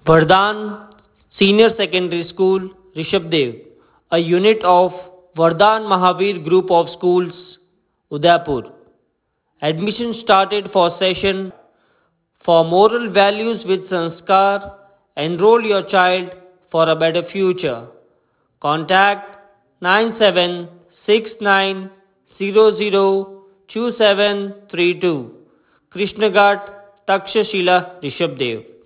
Vardhan Senior Secondary School, Rishabdev, a unit of Vardhan Mahavir Group of Schools, Udaipur. Admission started for session 5. For moral values with Sanskar, enroll your child for a better future. Contact 9769002732. Krishnaghat, Takshashila, Rishabdev.